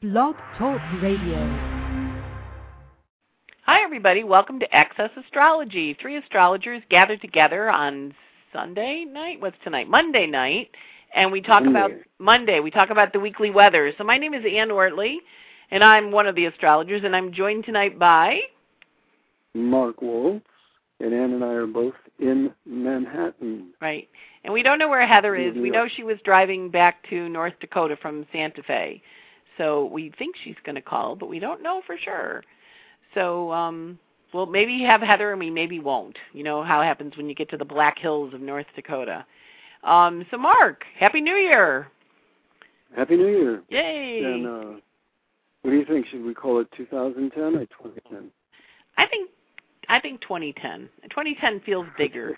Blog Talk Radio. Hi, everybody. Welcome to Access Astrology. Three astrologers gathered together on Sunday night. What's tonight? Monday night. And we talk about Monday. We talk about the weekly weather. So my name is Ann Ortley, and I'm one of the astrologers, and I'm joined tonight by Mark Wolf, and Ann and I are both in Manhattan. Right. And we don't know where Heather is. We know she was driving back to North Dakota from Santa Fe. So we think she's going to call, but we don't know for sure. So we'll maybe have Heather and we maybe won't. You know how it happens when you get to the Black Hills of North Dakota. So Mark, Happy New Year. Happy New Year. Yay. And what do you think? Should we call it 2010 or 2010? I think 2010. 2010 feels bigger.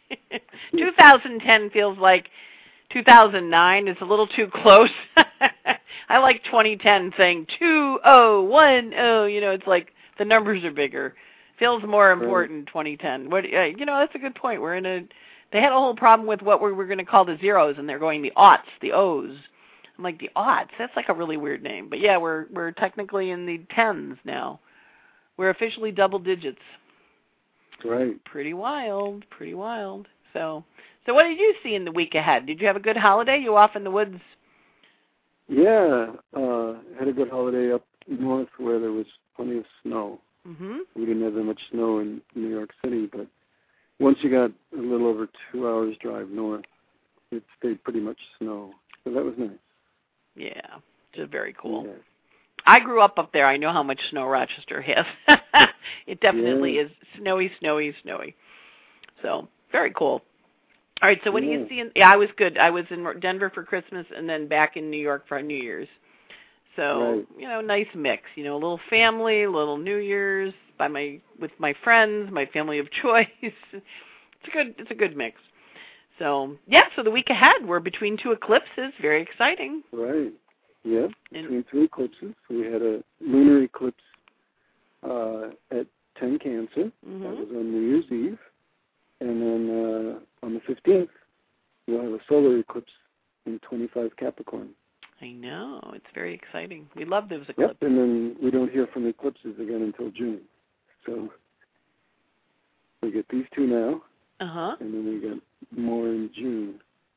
2010 feels like 2009. It's a little too close. I like 2010 saying 2010. You know, it's like the numbers are bigger. Feels more important. 2010. What? You know, that's a good point. They had a whole problem with what we were going to call the zeros, and they're going the aughts, the O's. I'm like, the aughts. That's like a really weird name. But yeah, we're technically in the tens now. We're officially double digits. Right. Pretty wild. Pretty wild. So what did you see in the week ahead? Did you have a good holiday? You off in the woods? Yeah, had a good holiday up north where there was plenty of snow. Mm-hmm. We didn't have that much snow in New York City, but once you got a little over 2 hours drive north, it stayed pretty much snow. So that was nice. Yeah, just very cool. Yeah. I grew up there. I know how much snow Rochester has. It definitely is snowy, snowy, snowy. So, very cool. All right, so what do you see? I was good. I was in Denver for Christmas and then back in New York for New Year's. So, you know, nice mix. You know, a little family, a little New Year's with my friends, my family of choice. It's a good mix. So, so the week ahead, we're between two eclipses. Very exciting. Right. Yeah, between two eclipses. We had a lunar eclipse at 10 Cancer. Mm-hmm. That was on New Year's Eve. And then on the 15th, we'll have a solar eclipse in 25 Capricorn. I know. It's very exciting. We love those eclipses. Yep, and then we don't hear from eclipses again until June. So we get these two now, and then we get more in June.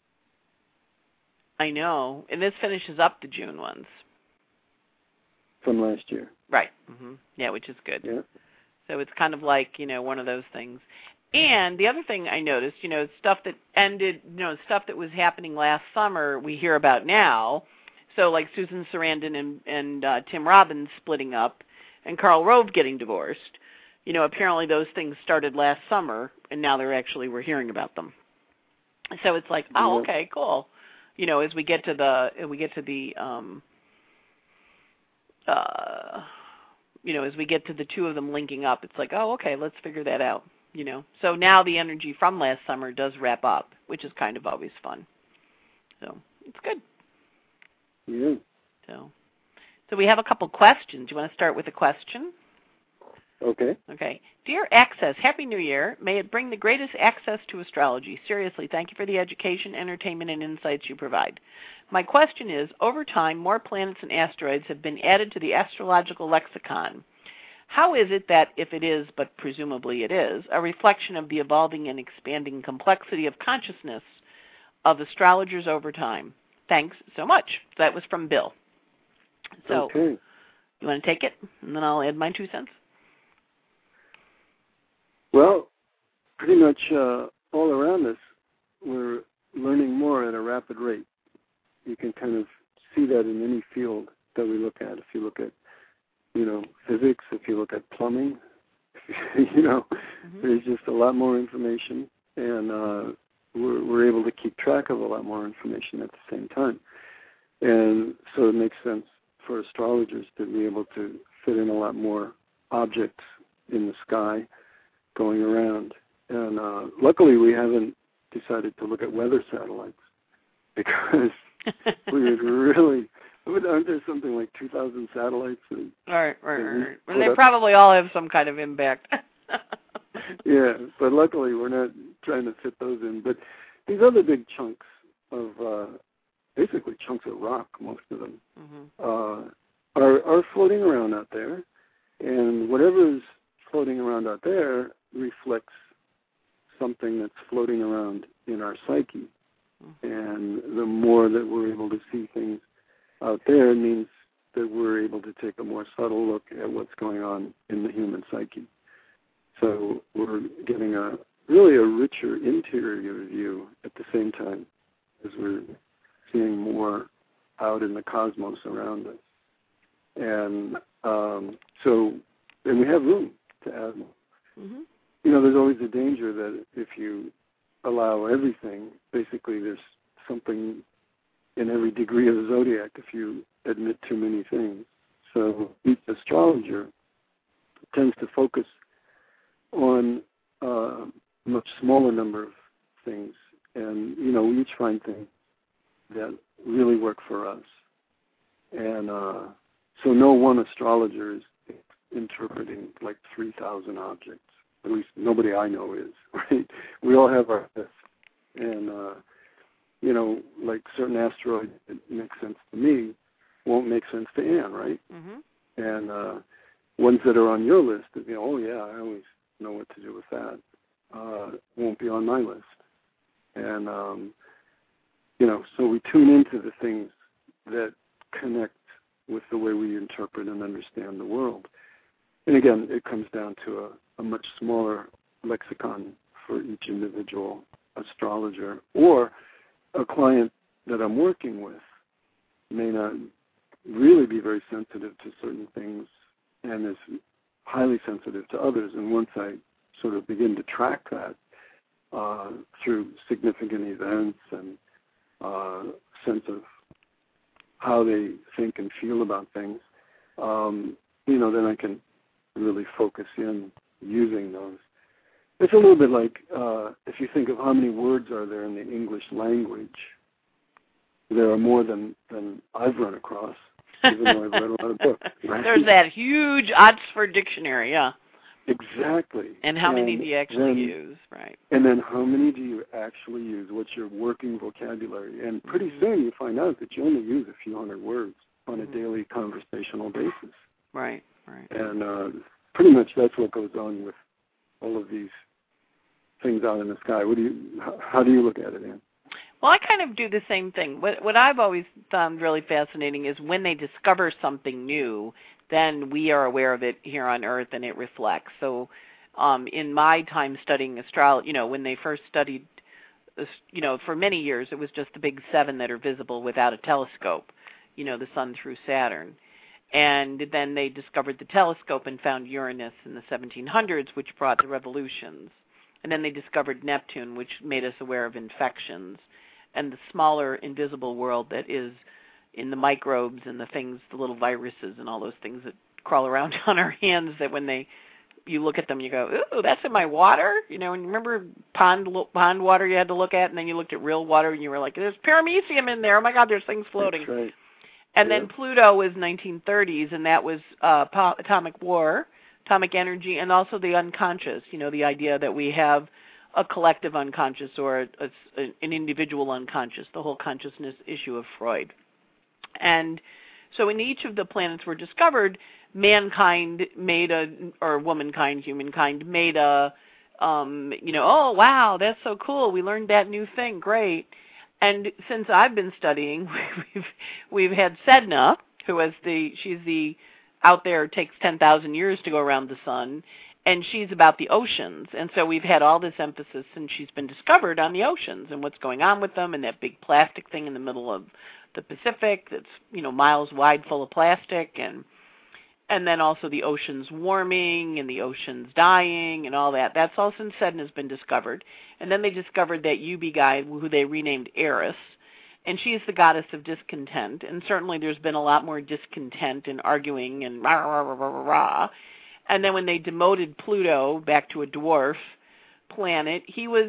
I know. And this finishes up the June ones. From last year. Right. Mm-hmm. Yeah, which is good. Yeah. So it's kind of like, you know, one of those things. And the other thing I noticed, you know, stuff that ended, you know, stuff that was happening last summer we hear about now. So like Susan Sarandon and Tim Robbins splitting up and Karl Rove getting divorced. You know, apparently those things started last summer, and now we're hearing about them. So it's like, okay, cool. You know, as we get to the you know, as we get to the two of them linking up, it's like, okay, let's figure that out. You know, so now the energy from last summer does wrap up, which is kind of always fun. So it's good. Yeah. So we have a couple questions. You want to start with a question? Okay. Okay. Dear Access, Happy New Year. May it bring the greatest access to astrology. Seriously, thank you for the education, entertainment, and insights you provide. My question is, over time, more planets and asteroids have been added to the astrological lexicon. How is it that, if it is, but presumably it is, a reflection of the evolving and expanding complexity of consciousness of astrologers over time? Thanks so much. That was from Bill. So, you want to take it, and then I'll add my 2 cents? Well, pretty much all around us, we're learning more at a rapid rate. You can kind of see that in any field that we look at. If you look at, you know, physics, if you look at plumbing, you know, there's just a lot more information, and we're able to keep track of a lot more information at the same time. And so it makes sense for astrologers to be able to fit in a lot more objects in the sky going around. And luckily we haven't decided to look at weather satellites because we would really... Aren't there something like 2,000 satellites? Right. And they probably all have some kind of impact. Yeah, but luckily we're not trying to fit those in. But these other big chunks of, basically chunks of rock, most of them, are are floating around out there, and whatever is floating around out there reflects something that's floating around in our psyche. And the more that we're able to see things out there means that we're able to take a more subtle look at what's going on in the human psyche. So we're getting really a richer interior view at the same time as we're seeing more out in the cosmos around us. And and we have room to add more. Mm-hmm. There's always a danger that if you allow everything, basically there's something in every degree of the zodiac if you admit too many things. So each astrologer tends to focus on a much smaller number of things. And, we each find things that really work for us. And so no one astrologer is interpreting like 3,000 objects. At least nobody I know is, right? We all have our list. And, like certain asteroids that make sense to me won't make sense to Anne, right? Mm-hmm. And ones that are on your list, oh, yeah, I always know what to do with that, won't be on my list. And, so we tune into the things that connect with the way we interpret and understand the world. And again, it comes down to a much smaller lexicon for each individual astrologer, or a client that I'm working with may not really be very sensitive to certain things and is highly sensitive to others. And once I sort of begin to track that through significant events and sense of how they think and feel about things, then I can really focus in using those. It's a little bit like if you think of how many words are there in the English language, there are more than I've run across, even though I've read a lot of books. Right? There's that huge Oxford Dictionary, yeah. Exactly. And how many do you actually use, right? And then how many do you actually use? What's your working vocabulary? And pretty soon you find out that you only use a few hundred words on a daily conversational basis. Right, right. And pretty much that's what goes on with all of these things out in the sky. How do you look at it, Ann? Well, I kind of do the same thing. What I've always found really fascinating is when they discover something new, then we are aware of it here on Earth and it reflects. So in my time studying astrology, when they first studied, for many years it was just the big seven that are visible without a telescope, the sun through Saturn. And then they discovered the telescope and found Uranus in the 1700s, which brought the revolutions. And then they discovered Neptune, which made us aware of infections, and the smaller invisible world that is in the microbes and the things, the little viruses and all those things that crawl around on our hands that when you look at them, you go, ooh, that's in my water? And remember pond water you had to look at, and then you looked at real water and you were like, there's paramecium in there. Oh, my God, there's things floating. That's right. And then Pluto was 1930s, and that was atomic war, atomic energy, and also the unconscious, the idea that we have a collective unconscious or an individual unconscious, the whole consciousness issue of Freud. And so in each of the planets were discovered, mankind made humankind made oh, wow, that's so cool. We learned that new thing. Great. And since I've been studying, we've had Sedna, she's out there, takes 10,000 years to go around the sun, and she's about the oceans. And so we've had all this emphasis since she's been discovered on the oceans and what's going on with them, and that big plastic thing in the middle of the Pacific that's, miles wide full of plastic, and then also the oceans warming and the oceans dying and all that. That's all since Sedna's been discovered. And then they discovered that UB guy, who they renamed Eris, and she's the goddess of discontent. And certainly there's been a lot more discontent and arguing and rah, rah, rah, rah, rah. And then when they demoted Pluto back to a dwarf planet, he was,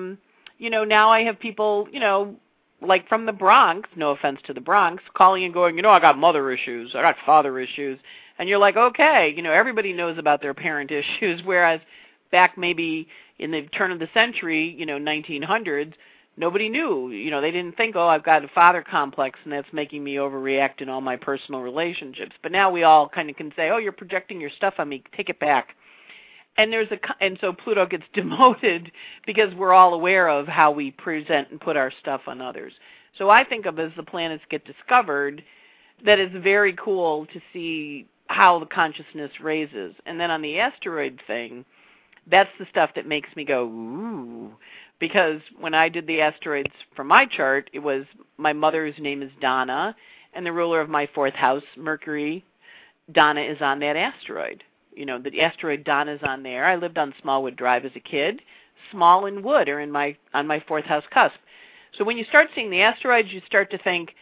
now I have people, like from the Bronx, no offense to the Bronx, calling and going, I got mother issues, I got father issues. And you're like, okay, everybody knows about their parent issues, whereas back maybe in the turn of the century, 1900s, nobody knew. They didn't think, oh, I've got a father complex and that's making me overreact in all my personal relationships. But now we all kind of can say, oh, you're projecting your stuff on me. Take it back. And so Pluto gets demoted because we're all aware of how we present and put our stuff on others. So I think of as the planets get discovered, that it's very cool to see how the consciousness raises. And then on the asteroid thing, that's the stuff that makes me go, ooh. Because when I did the asteroids for my chart, it was my mother's name is Donna, and the ruler of my fourth house, Mercury, Donna is on that asteroid. The asteroid Donna's on there. I lived on Smallwood Drive as a kid. Small and Wood are on my fourth house cusp. So when you start seeing the asteroids, you start to think,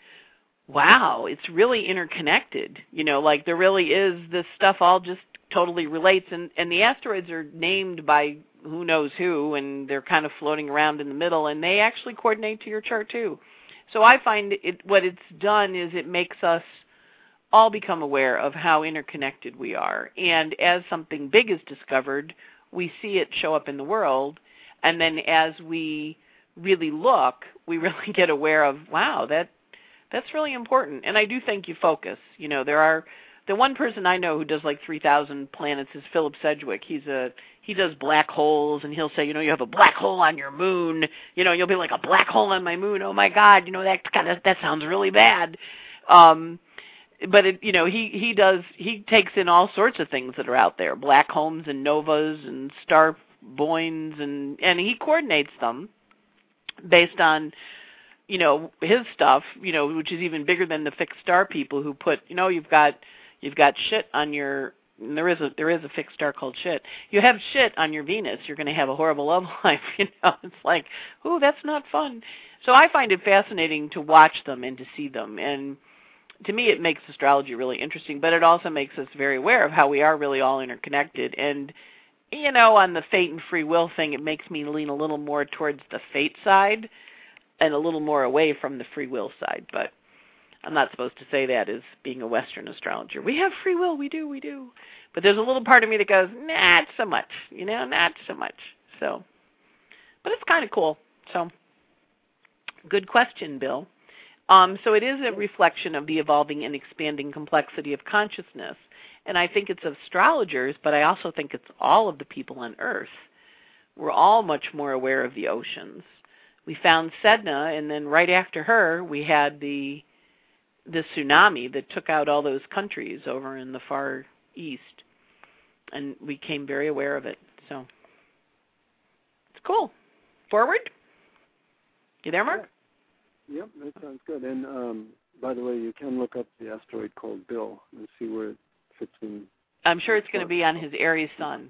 wow, it's really interconnected. Like there really is, this stuff all just totally relates. And the asteroids are named by who knows who, and they're kind of floating around in the middle, and they actually coordinate to your chart too. So I find what it's done is it makes us all become aware of how interconnected we are. And as something big is discovered, we see it show up in the world. And then as we really look, we really get aware of, wow, that's really important. And I do think you focus. The one person I know who does like 3,000 planets is Philip Sedgwick. He does black holes, and he'll say, you have a black hole on your moon. You'll be like, a black hole on my moon. Oh my God, that sounds really bad. But he takes in all sorts of things that are out there, black holes and novas and star boins, and he coordinates them based on, his stuff, which is even bigger than the fixed star people who put, you've got shit on your, there is a fixed star called shit. You have shit on your Venus, you're going to have a horrible love life. It's like, ooh, that's not fun. So I find it fascinating to watch them and to see them. And to me, it makes astrology really interesting, but it also makes us very aware of how we are really all interconnected. And, on the fate and free will thing, it makes me lean a little more towards the fate side and a little more away from the free will side. But I'm not supposed to say that as being a Western astrologer. We have free will, we do. But there's a little part of me that goes, not so much, not so much. So, but it's kind of cool. So, good question, Bill. So it is a reflection of the evolving and expanding complexity of consciousness. And I think it's astrologers, but I also think it's all of the people on Earth. We're all much more aware of the oceans. We found Sedna, and then right after her, we had the tsunami that took out all those countries over in the far east. And we became very aware of it. So it's cool. Forward? You there, Mark? Yep, that sounds good. And by the way, you can look up the asteroid called Bill and see where it fits in. I'm sure it's going to be on his Aries sun.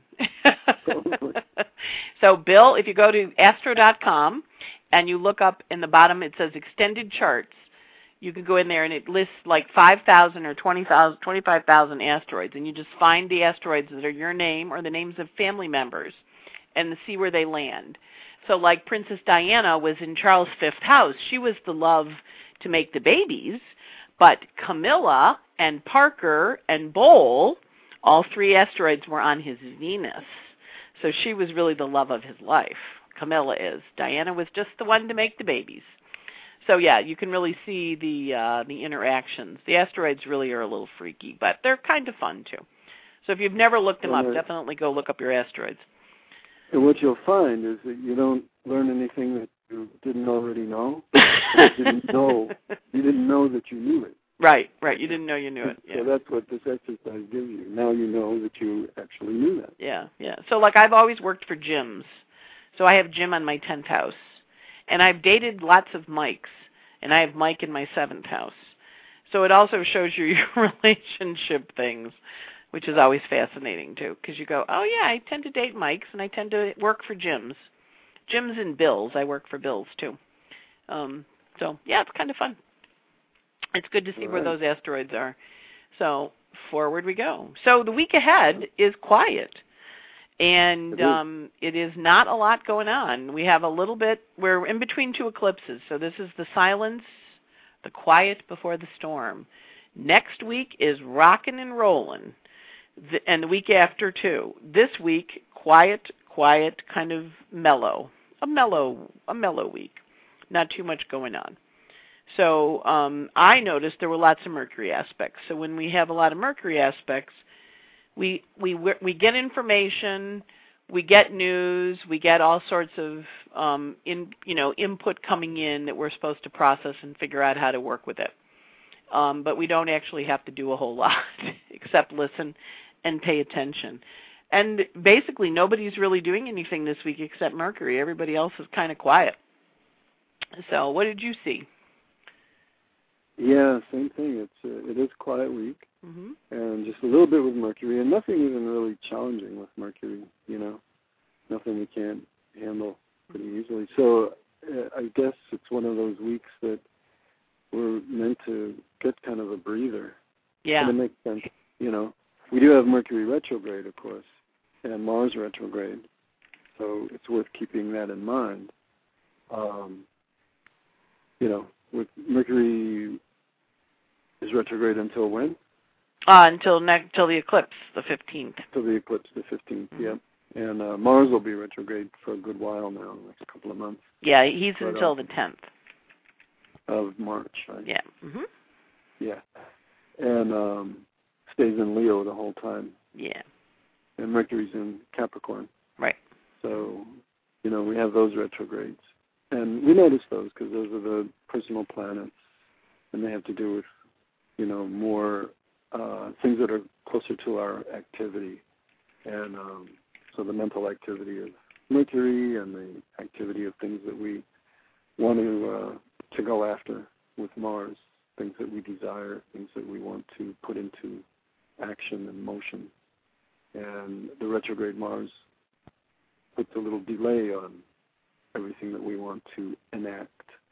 So, Bill, if you go to astro.com and you look up in the bottom, it says extended charts. You can go in there and it lists like 5,000 or 20,000, 25,000 asteroids, and you just find the asteroids that are your name or the names of family members and see where they land. So like Princess Diana was in Charles' fifth house. She was the love to make the babies, but Camilla and Parker and Bowl, all three asteroids were on his Venus. So she was really the love of his life. Camilla is. Diana was just the one to make the babies. So yeah, you can really see the interactions. The asteroids really are a little freaky, but they're kind of fun too. So if you've never looked them up, definitely go look up your asteroids. And what you'll find is that you don't learn anything that you didn't already know. You didn't know that you knew it. Right. You didn't know you knew it. Yeah. So that's what this exercise gives you. Now you know that you actually knew that. Yeah. So like I've always worked for gyms. So I have Jim on my 10th house. And I've dated lots of Mikes. And I have Mike in my 7th house. So it also shows you your relationship things, which is always fascinating, too, because you go, oh, yeah, I tend to date Mikes, and I tend to work for Jims. Jims and Bills. I work for Bills, too. So, yeah, it's kind of fun. It's good to see where those asteroids are. So, forward we go. So, the week ahead is quiet, and it is not a lot going on. We have a little bit, we're in between two eclipses, so this is the silence, the quiet before the storm. Next week is rockin' and rollin'. And the week after, too. This week, quiet, kind of mellow. a mellow week, not too much going on. So I noticed there were lots of Mercury aspects. So when we have a lot of Mercury aspects, we get information, we get news, we get all sorts of input coming in that we're supposed to process and figure out how to work with it. But we don't actually have to do a whole lot except listen and pay attention. And basically nobody's really doing anything this week except Mercury. Everybody else is kind of quiet. So what did you see? Yeah, same thing. It is a quiet week, and just a little bit with Mercury, and nothing even really challenging with Mercury. Nothing we can't handle pretty easily. So I guess it's one of those weeks that we're meant to get kind of a breather. Yeah, and it makes sense. We do have Mercury retrograde, of course, and Mars retrograde. So it's worth keeping that in mind. With Mercury is retrograde until when? Until the eclipse, the 15th. Until the eclipse, the 15th, yeah. And Mars will be retrograde for a good while now, next couple of months. Yeah, he's until the 10th. Of March, right? Yeah. Yeah. And stays in Leo the whole time. Yeah. And Mercury's in Capricorn. Right. So, we have those retrogrades. And we notice those because those are the personal planets, and they have to do with, more things that are closer to our activity. And so the mental activity of Mercury and the activity of things that we want to go after with Mars, things that we desire, things that we want to put into action and motion. And the retrograde Mars puts a little delay on everything that we want to enact,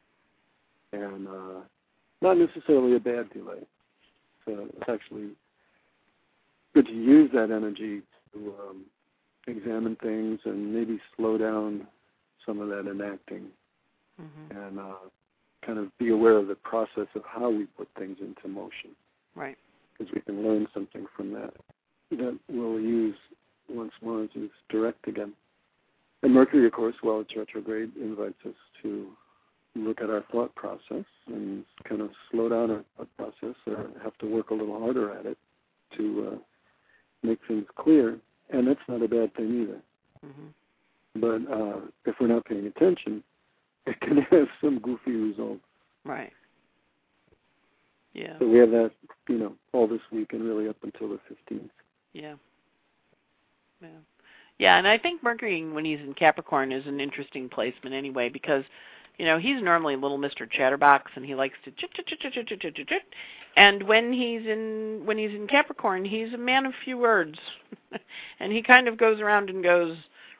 and not necessarily a bad delay. So it's actually good to use that energy to examine things and maybe slow down some of that enacting, and kind of be aware of the process of how we put things into motion. Right. Because we can learn something from that we'll use once Mars is direct again. And Mercury, of course, while it's retrograde, invites us to look at our thought process and kind of slow down our thought process, or have to work a little harder at it to make things clear. And that's not a bad thing either. But if we're not paying attention, it can have some goofy results. Right. Yeah. So we have that, all this week and really up until the 15th. Yeah. Yeah. Yeah, and I think Mercury, when he's in Capricorn, is an interesting placement anyway, because, he's normally little Mr. Chatterbox, and he likes to chit. And when he's in Capricorn, he's a man of few words, and he kind of goes around and goes,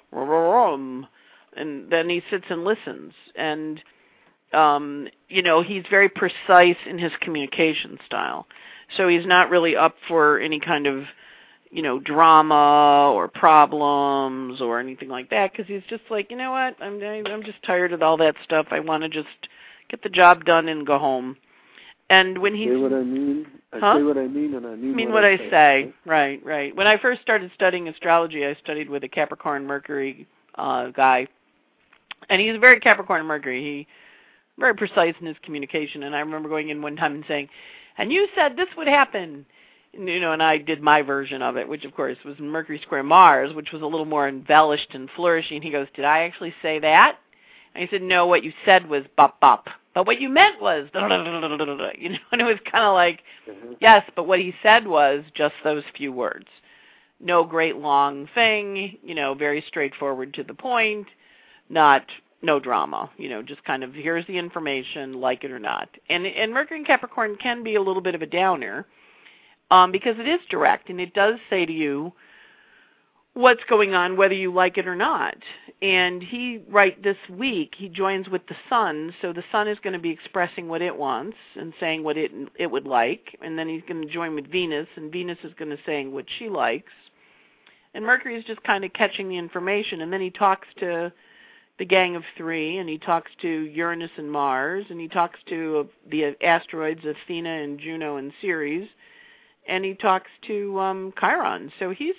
and then he sits and listens, and he's very precise in his communication style, so he's not really up for any kind of drama or problems or anything like that, because he's just like, what, I'm just tired of all that stuff. I want to just get the job done and go home. And when he's... Say what I mean. Huh? I say what I mean, and I mean what I say. Right. When I first started studying astrology, I studied with a Capricorn Mercury guy, and he's very Capricorn Mercury. He's very precise in his communication, and I remember going in one time and saying, and you said this would happen. And I did my version of it, which, of course, was Mercury square Mars, which was a little more embellished and flourishing. He goes, did I actually say that? And I said, no, what you said was bop, bop. But what you meant was, and it was kind of like, yes, but what he said was just those few words. No great long thing, very straightforward to the point, no drama, just kind of, here's the information, like it or not. And Mercury in Capricorn can be a little bit of a downer, because it is direct, and it does say to you what's going on, whether you like it or not. And this week, he joins with the sun, so the sun is going to be expressing what it wants and saying what it would like, and then he's going to join with Venus, and Venus is going to say what she likes. And Mercury is just kind of catching the information, and then he talks to the Gang of Three, and he talks to Uranus and Mars, and he talks to the asteroids Athena and Juno and Ceres, and he talks to Chiron. So he's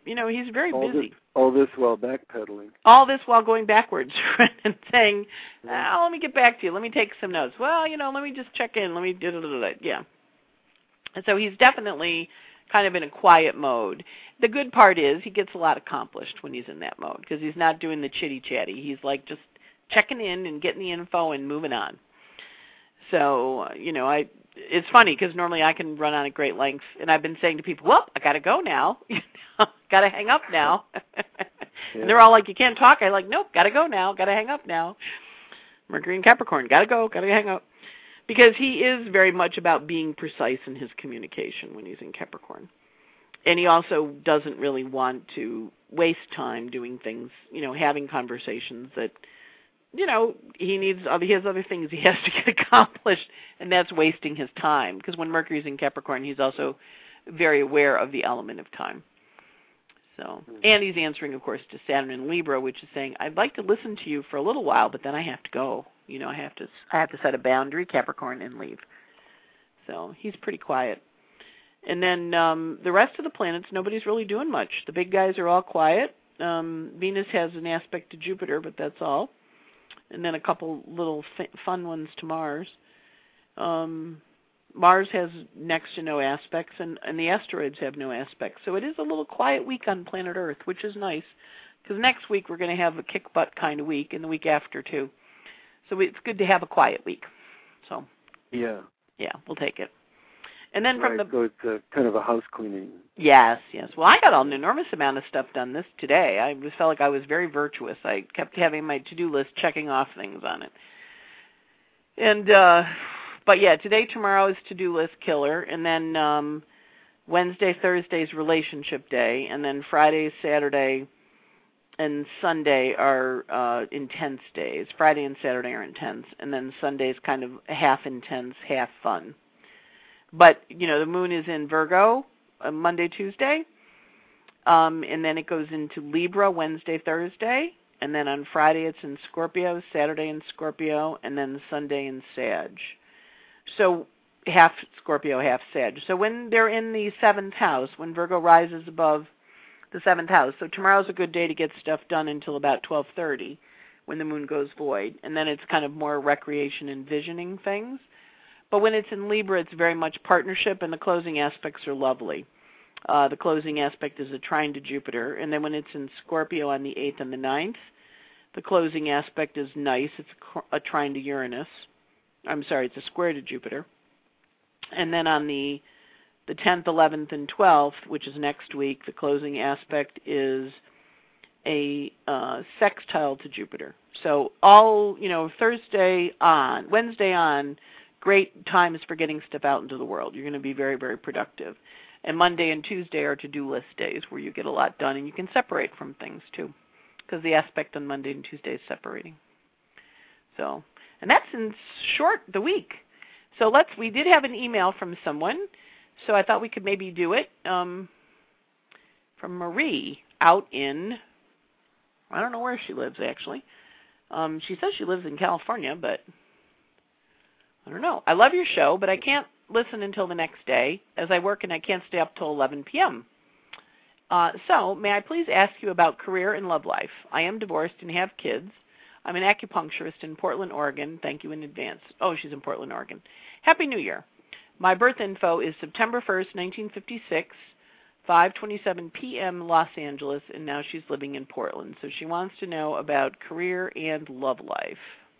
he's very busy. All this while backpedaling. All this while going backwards and saying, let me get back to you. Let me take some notes. Well, let me just check in. Let me do it. Yeah. And so he's definitely kind of in a quiet mode. The good part is he gets a lot accomplished when he's in that mode because he's not doing the chitty-chatty. He's like just checking in and getting the info and moving on. So, it's funny because normally I can run on at great length, and I've been saying to people, well, I got to go now. Got to hang up now. And they're all like, you can't talk. I'm like, nope, got to go now. Got to hang up now. Mercury and Capricorn, got to go. Got to hang up. Because he is very much about being precise in his communication when he's in Capricorn. And he also doesn't really want to waste time doing things, having conversations that, he has other things he has to get accomplished, and that's wasting his time. Because when Mercury's in Capricorn, he's also very aware of the element of time. So, and he's answering, of course, to Saturn in Libra, which is saying, I'd like to listen to you for a little while, but then I have to go. I have to set a boundary, Capricorn, and leave. So he's pretty quiet. And then the rest of the planets, nobody's really doing much. The big guys are all quiet. Venus has an aspect to Jupiter, but that's all. And then a couple little fun ones to Mars. Mars has next to no aspects, and the asteroids have no aspects. So it is a little quiet week on planet Earth, which is nice. Because next week we're going to have a kick-butt kind of week, and the week after, too. So it's good to have a quiet week. So yeah, we'll take it. And then so it's kind of a house cleaning. Yes. Well, I got an enormous amount of stuff done today. I just felt like I was very virtuous. I kept having my to-do list, checking off things on it. And but yeah, today, tomorrow is to-do list killer, and then Wednesday, Thursday's relationship day, and then Friday, Saturday, and Sunday are intense days. Friday and Saturday are intense, and then Sunday is kind of half intense, half fun. But, the moon is in Virgo Monday, Tuesday, and then it goes into Libra Wednesday, Thursday, and then on Friday it's in Scorpio, Saturday in Scorpio, and then Sunday in Sag. So half Scorpio, half Sag. So when they're in the 7th house, when Virgo rises above the 7th house. So tomorrow's a good day to get stuff done until about 12:30 when the moon goes void. And then it's kind of more recreation and visioning things. But when it's in Libra, it's very much partnership, and the closing aspects are lovely. The closing aspect is a trine to Jupiter. And then when it's in Scorpio on the 8th and the 9th, the closing aspect is nice. It's a trine to Uranus. It's a square to Jupiter. And then on the 10th, 11th, and 12th, which is next week, the closing aspect is a sextile to Jupiter. So all, Wednesday on, great times for getting stuff out into the world. You're going to be very, very productive. And Monday and Tuesday are to-do list days where you get a lot done, and you can separate from things, too, because the aspect on Monday and Tuesday is separating. So, and that's in short the week. So we did have an email from someone, so I thought we could maybe do it, from Marie out in, I don't know where she lives, actually. She says she lives in California, but I don't know. I love your show, but I can't listen until the next day as I work and I can't stay up till 11 p.m. So may I please ask you about career and love life? I am divorced and have kids. I'm an acupuncturist in Portland, Oregon. Thank you in advance. Oh, she's in Portland, Oregon. Happy New Year. My birth info is September 1st, 1956, 5:27 p.m. Los Angeles, and now she's living in Portland. So she wants to know about career and love life.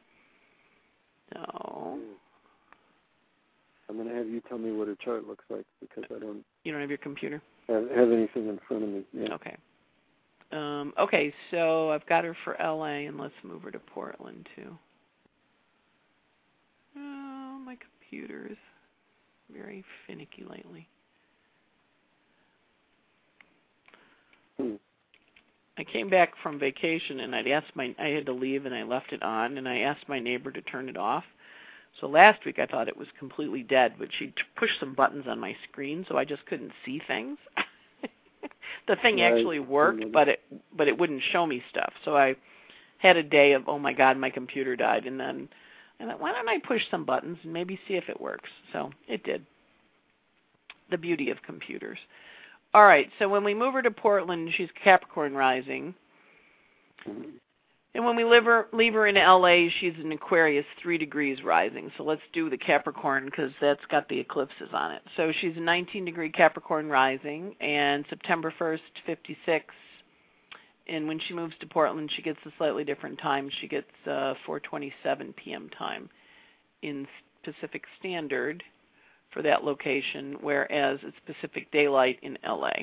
So I'm going to have you tell me what her chart looks like because I don't... You don't have your computer? Have anything in front of me. Yeah. Okay. Okay, so I've got her for L.A., and let's move her to Portland, too. Oh, my computer is very finicky lately. I came back from vacation, and I had to leave, and I left it on, and I asked my neighbor to turn it off. So last week I thought it was completely dead, but she pushed some buttons on my screen, so I just couldn't see things. The thing actually worked, but it wouldn't show me stuff. So I had a day of, oh my God, my computer died, and then I thought, why don't I push some buttons and maybe see if it works? So it did. The beauty of computers. All right, so when we move her to Portland, she's Capricorn rising. Mm-hmm. And when we leave her in LA, she's an Aquarius 3 degrees rising. So let's do the Capricorn because that's got the eclipses on it. So she's a 19-degree Capricorn rising, and September 1st, 56. And when she moves to Portland, she gets a slightly different time. She gets 4:27 p.m. time in Pacific Standard for that location, whereas it's Pacific Daylight in LA.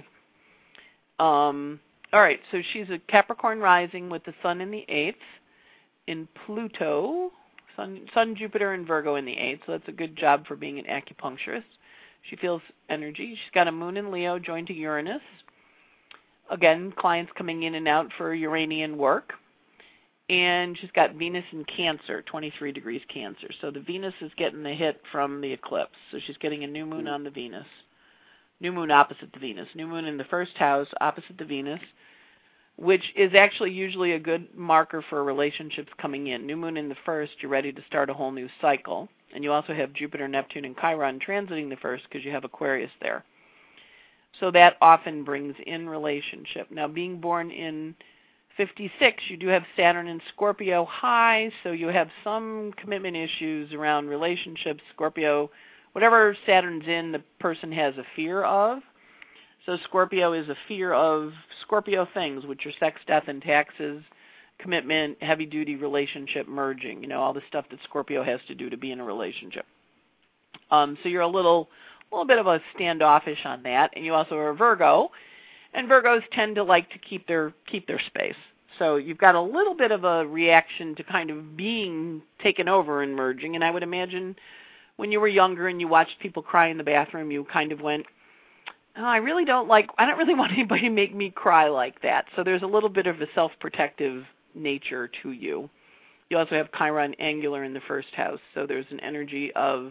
All right, so she's a Capricorn rising with the Sun in the 8th, in Pluto, Sun, Jupiter, and Virgo in the 8th, so that's a good job for being an acupuncturist. She feels energy. She's got a Moon in Leo joined to Uranus. Again, clients coming in and out for Uranian work. And she's got Venus in Cancer, 23 degrees Cancer. So the Venus is getting the hit from the eclipse. So she's getting a new moon on the Venus. New moon opposite the Venus. New moon in the first house opposite the Venus, which is actually usually a good marker for relationships coming in. New moon in the first, you're ready to start a whole new cycle. And you also have Jupiter, Neptune, and Chiron transiting the first because you have Aquarius there. So that often brings in relationship. Now, being born in 56, you do have Saturn in Scorpio high, so you have some commitment issues around relationships. Scorpio, whatever Saturn's in, the person has a fear of. So Scorpio is a fear of Scorpio things, which are sex, death, and taxes, commitment, heavy-duty relationship merging, all the stuff that Scorpio has to do to be in a relationship. So you're a little bit of a standoffish on that, and you also are a Virgo, and Virgos tend to like to keep their space. So you've got a little bit of a reaction to kind of being taken over and merging, and I would imagine when you were younger and you watched people cry in the bathroom, you kind of went, oh, I don't really want anybody to make me cry like that. So there's a little bit of a self-protective nature to you. You also have Chiron angular in the first house, so there's an energy of,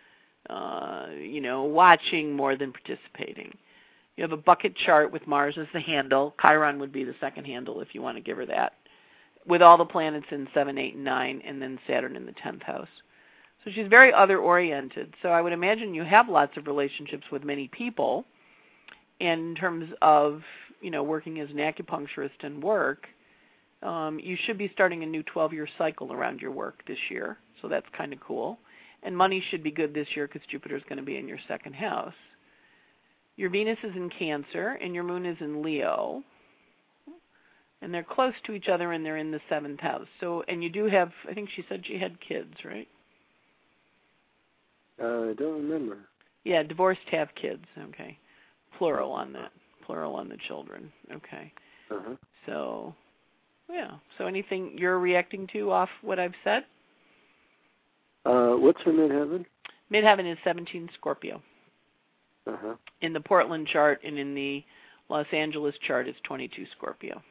watching more than participating. You have a bucket chart with Mars as the handle. Chiron would be the second handle if you want to give her that, with all the planets in 7, 8, and 9, and then Saturn in the 10th house. So she's very other-oriented. So I would imagine you have lots of relationships with many people. And in terms of, working as an acupuncturist and work, you should be starting a new 12-year cycle around your work this year. So that's kind of cool. And money should be good this year because Jupiter's going to be in your second house. Your Venus is in Cancer, and your Moon is in Leo. And they're close to each other, and they're in the 7th house. So, and you do have, I think she said she had kids, right? I don't remember. Yeah, divorced have kids. Okay. Plural on that. Plural on the children. Okay. Uh-huh. So, yeah. So anything you're reacting to off what I've said? What's her midheaven? Midheaven is 17 Scorpio. Uh-huh. In the Portland chart and in the Los Angeles chart, it's 22 Scorpio.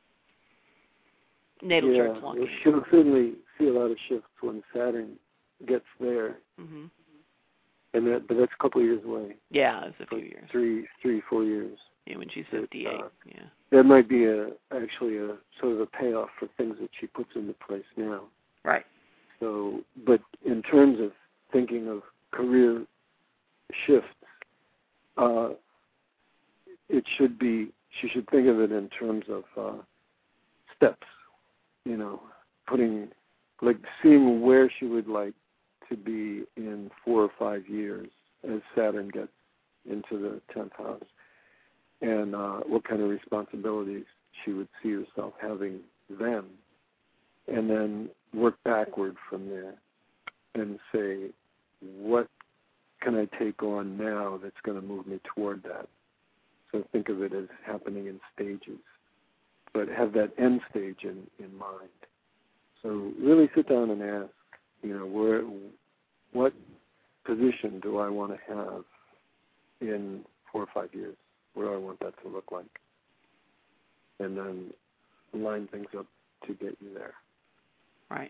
Natal chart's long. Well, she'll certainly see a lot of shifts when Saturn gets there. Mm-hmm. But that's a couple of years away. Yeah, it's a few years. 4 years. Yeah, when she's 58. Yeah. That might be actually a sort of a payoff for things that she puts into place now. Right. So, but in terms of thinking of career shifts, she should think of it in terms of steps, seeing where she would like to be in 4 or 5 years as Saturn gets into the 10th house, and what kind of responsibilities she would see herself having then, and then work backward from there and say, what can I take on now that's going to move me toward that? So think of it as happening in stages, but have that end stage in mind. So really sit down and ask, what position do I want to have in 4 or 5 years? What do I want that to look like? And then line things up to get you there. Right.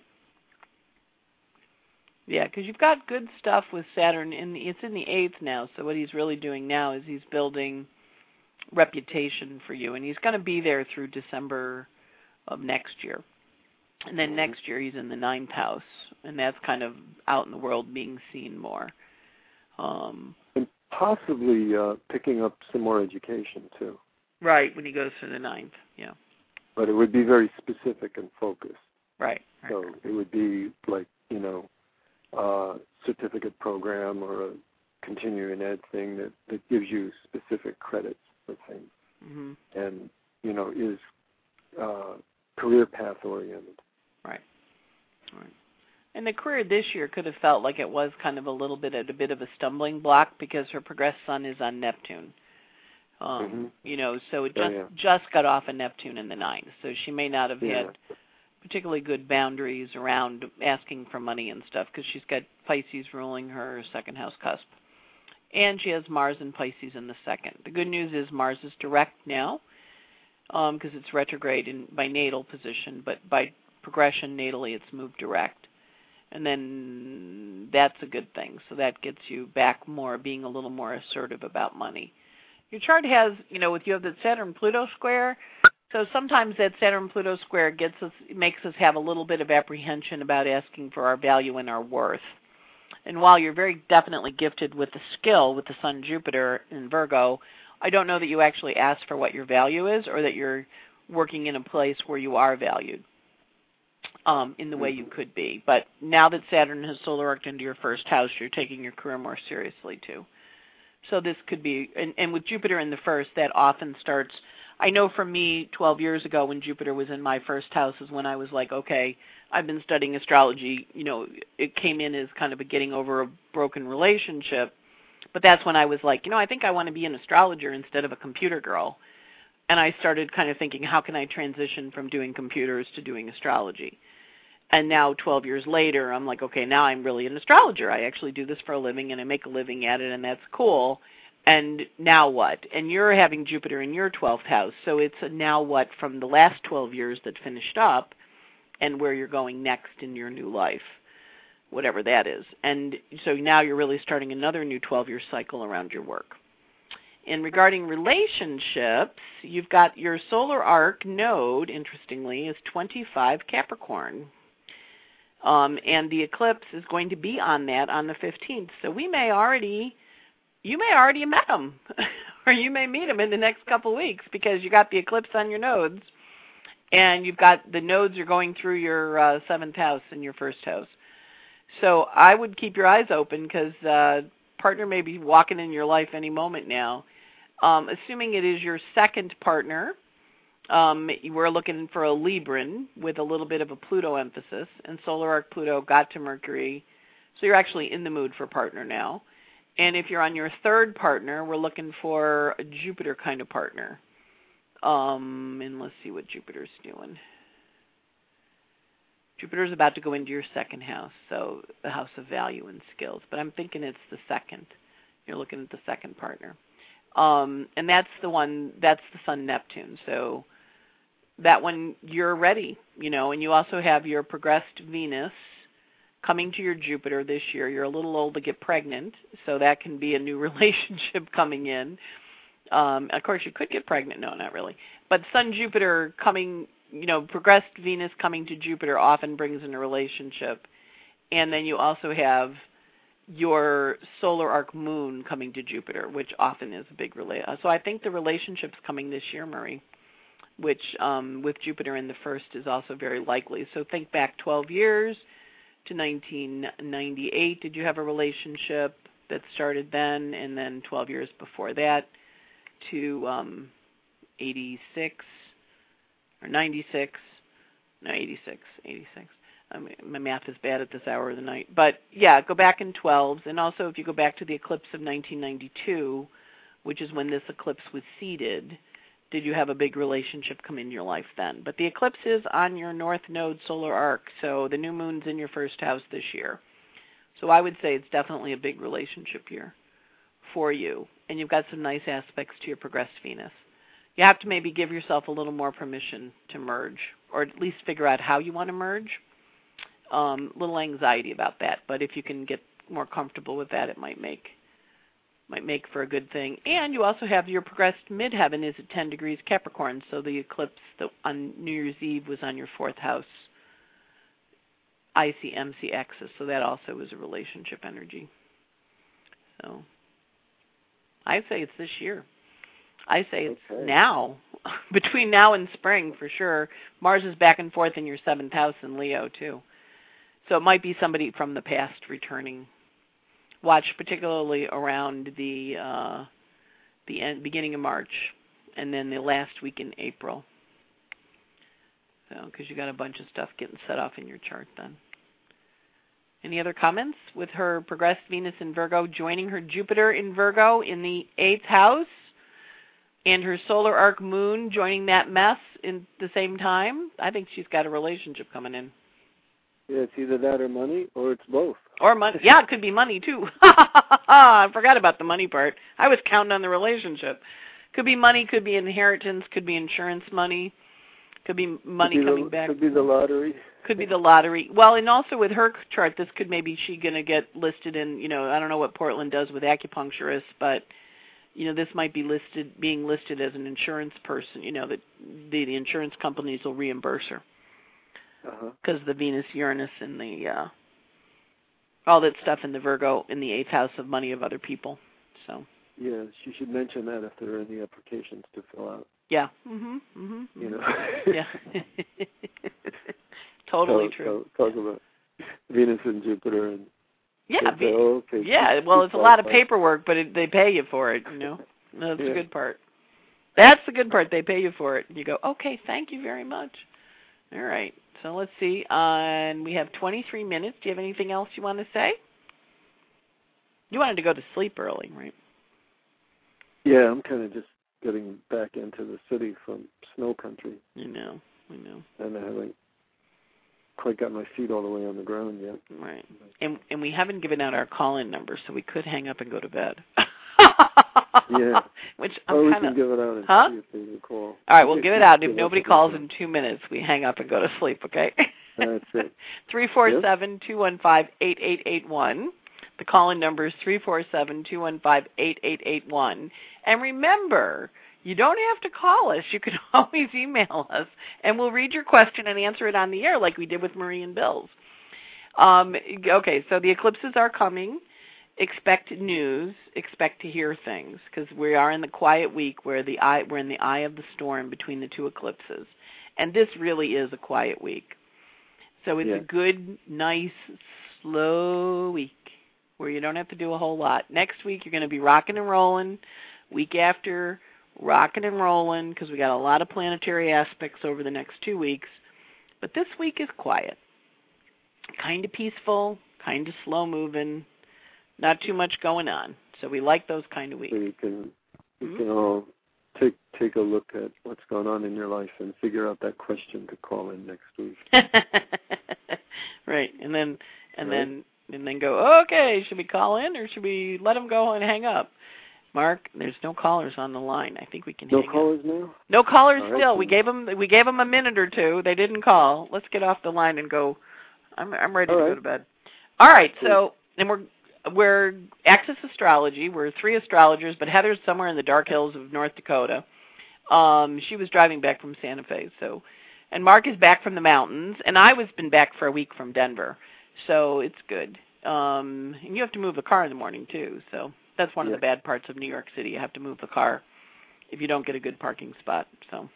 Yeah, because you've got good stuff with Saturn. It's in the 8th now, so what he's really doing now is he's building reputation for you, and he's going to be there through December of next year. And then next year he's in the 9th house, and that's kind of out in the world being seen more. possibly picking up some more education too. Right, when he goes for the 9th, yeah. But it would be very specific and focused. Right. So it would be like, a certificate program or a continuing ed thing that gives you specific credits for things. Mm-hmm. And, is career path oriented. Right. And the career this year could have felt like it was kind of a bit of a stumbling block because her progressed sun is on Neptune. So it just got off of Neptune in the 9th. So she may not have had particularly good boundaries around asking for money and stuff because she's got Pisces ruling her second house cusp. And she has Mars and Pisces in the 2nd. The good news is Mars is direct now because it's retrograde by natal position, but by progression natally it's moved direct. And then that's a good thing. So that gets you back more, being a little more assertive about money. Your chart has, you have that Saturn-Pluto square. So sometimes that Saturn-Pluto square makes us have a little bit of apprehension about asking for our value and our worth. And while you're very definitely gifted with the skill with the Sun-Jupiter in Virgo, I don't know that you actually ask for what your value is or that you're working in a place where you are valued in the way you could be. But now that Saturn has solar arced into your first house, you're taking your career more seriously too. So this could be, and with Jupiter in the first, that often starts, I know for me 12 years ago when Jupiter was in my first house is when I was like, okay, I've been studying astrology, it came in as kind of a getting over a broken relationship, but that's when I was like, I think I want to be an astrologer instead of a computer girl. And I started kind of thinking, how can I transition from doing computers to doing astrology? And now 12 years later, I'm like, okay, now I'm really an astrologer. I actually do this for a living, and I make a living at it, and that's cool. And now what? And you're having Jupiter in your 12th house, so it's a now what from the last 12 years that finished up and where you're going next in your new life, whatever that is. And so now you're really starting another new 12-year cycle around your work. And regarding relationships, you've got your solar arc node, interestingly, is 25 Capricorn. And the eclipse is going to be on that on the 15th. So you may already have met him, or you may meet him in the next couple of weeks because you got the eclipse on your nodes, and you've got the nodes are going through your 7th house and your first house. So I would keep your eyes open because partner may be walking in your life any moment now. Assuming it is your second partner, we're looking for a Libran with a little bit of a Pluto emphasis, and solar arc Pluto got to Mercury, so you're actually in the mood for a partner now. And if you're on your third partner, we're looking for a Jupiter kind of partner. And let's see what Jupiter's doing. Jupiter's about to go into your second house, so the house of value and skills, but I'm thinking it's the second. You're looking at the second partner. And that's the Sun Neptune. So that one, you're ready, and you also have your progressed Venus coming to your Jupiter this year. You're a little old to get pregnant, so that can be a new relationship coming in. Of course, you could get pregnant. No, not really. But Sun Jupiter coming, progressed Venus coming to Jupiter often brings in a relationship. And then you also have your solar arc moon coming to Jupiter, which often is a big So I think the relationship's coming this year, Marie, which with Jupiter in the first is also very likely. So think back 12 years to 1998. Did you have a relationship that started then, and then 12 years before that to 86 or 96? No, 86. My math is bad at this hour of the night. But, yeah, go back in 12s. And also if you go back to the eclipse of 1992, which is when this eclipse was seeded, did you have a big relationship come in your life then? But the eclipse is on your north node solar arc, so the new moon's in your first house this year. So I would say it's definitely a big relationship year for you. And you've got some nice aspects to your progressed Venus. You have to maybe give yourself a little more permission to merge, or at least figure out how you want to merge. Little anxiety about that, but if you can get more comfortable with that, it might make for a good thing. And you also have your progressed midheaven is at 10 degrees Capricorn, so the eclipse on New Year's Eve was on your 4th house IC-MC axis, so that also is a relationship energy. So I say it's this year. I say it's now, between now and spring for sure. Mars is back and forth in your 7th house in Leo too. So it might be somebody from the past returning. Watch particularly around the beginning of March and then the last week in April. So, because you got a bunch of stuff getting set off in your chart then. Any other comments? With her progressed Venus in Virgo joining her Jupiter in Virgo in the 8th house, and her solar arc moon joining that mess in the same time, I think she's got a relationship coming in. Yeah, it's either that or money, or it's both. Or money. Yeah, it could be money too. I forgot about the money part. I was counting on the relationship. Could be money, could be inheritance, could be insurance money, could be money coming back. Could be the lottery. Could be the lottery. Well, and also with her chart, this could maybe she going to get listed in, I don't know what Portland does with acupuncturists, but this might be being listed as an insurance person, that the insurance companies will reimburse her. Because the Venus, Uranus, and the all that stuff in the Virgo in the 8th house of money of other people. So. Yeah, she should mention that if there are any applications to fill out. Yeah. Yeah. Totally true. Talk about Venus and Jupiter and. Yeah, well, it's a lot of paperwork, but they pay you for it, That's the good part. That's the good part. They pay you for it. And you go, okay, thank you very much. All right. So let's see. And we have 23 minutes. Do you have anything else you want to say? You wanted to go to sleep early, right? Yeah, I'm kind of just getting back into the city from snow country. I know. And I haven't quite got my feet all the way on the ground yet. Right. And we haven't given out our call-in number, so we could hang up and go to bed. Yeah. Which we can give it out and see if they will call. All right, we'll give it out. If nobody calls in 2 minutes, we hang up and go to sleep, okay? That's it. 347-215-8881. The call-in number is 347-215-8881. And remember, you don't have to call us. You can always email us, and we'll read your question and answer it on the air like we did with Marie and Bill's. Okay, so the eclipses are coming. Expect news. Expect to hear things, because we are in the quiet week where we're in the eye of the storm between the two eclipses. And this really is a quiet week. So it's a good, nice, slow week where you don't have to do a whole lot. Next week, you're going to be rocking and rolling. Week after, rocking and rolling, because we got a lot of planetary aspects over the next 2 weeks. But this week is quiet. Kind of peaceful, kind of slow moving, not too much going on. So we like those kind of weeks. So you can all take a look at what's going on in your life and figure out that question to call in next week. Right. And then go, okay, should we call in or should we let them go and hang up? Mark, there's no callers on the line. I think we can hang up. No callers now? No callers all still. Right. We gave them a minute or two. They didn't call. Let's get off the line and go. I'm ready to go to bed. All right. So, and we're Access Astrology. We're 3 astrologers, but Heather's somewhere in the dark hills of North Dakota. She was driving back from Santa Fe. So, and Mark is back from the mountains, and I was been back for a week from Denver. So it's good. And you have to move the car in the morning too. So that's one of the bad parts of New York City. You have to move the car if you don't get a good parking spot. So.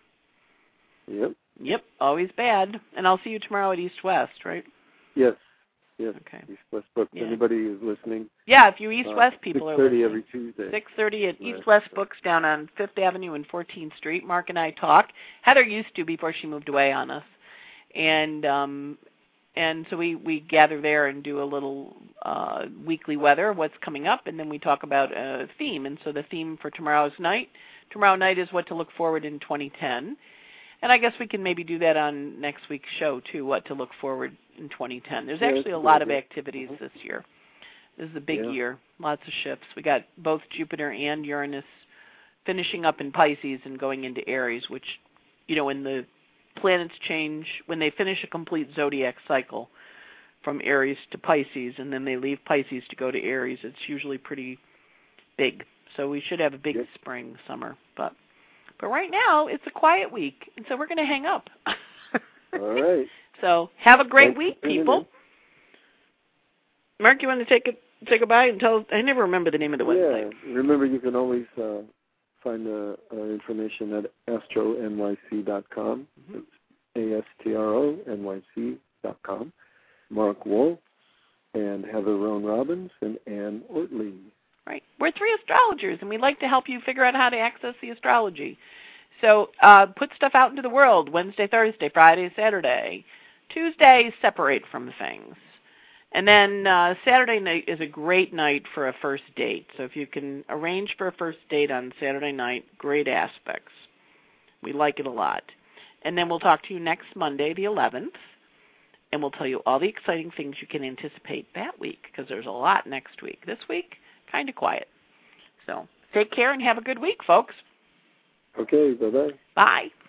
Yep, always bad. And I'll see you tomorrow at East West, right? Yes. Okay. East West Books. Yeah. Anybody who's listening? Yeah, if you East West people are listening. 6:30 every Tuesday. 6:30 at East West Books down on 5th Avenue and 14th Street. Mark and I talk. Heather used to before she moved away on us. And so we gather there and do a little weekly weather, what's coming up, and then we talk about a theme. And so the theme for tomorrow night is what to look forward in 2010. And I guess we can maybe do that on next week's show, too, what to look forward in 2010. There's actually a lot of activities this year. This is a big year, lots of shifts. We got both Jupiter and Uranus finishing up in Pisces and going into Aries, which, when the planets change, when they finish a complete zodiac cycle from Aries to Pisces, and then they leave Pisces to go to Aries, it's usually pretty big. So we should have a big spring, summer, But right now, it's a quiet week, and so we're going to hang up. All right. So have a great week, people. Mark, you want to take it say goodbye and tell. I never remember the name of the website. Yeah, remember you can always find information at astronyc.com. It's astronyc.com. Mark Wohl and Heather Roan Robbins and Ann Ortley. Right. We're 3 astrologers, and we'd like to help you figure out how to access the astrology. So put stuff out into the world Wednesday, Thursday, Friday, Saturday. Tuesday, separate from things. And then Saturday night is a great night for a first date. So if you can arrange for a first date on Saturday night, great aspects. We like it a lot. And then we'll talk to you next Monday, the 11th, and we'll tell you all the exciting things you can anticipate that week, because there's a lot next week. This week, kind of quiet. So take care and have a good week, folks. Okay, bye-bye. Bye.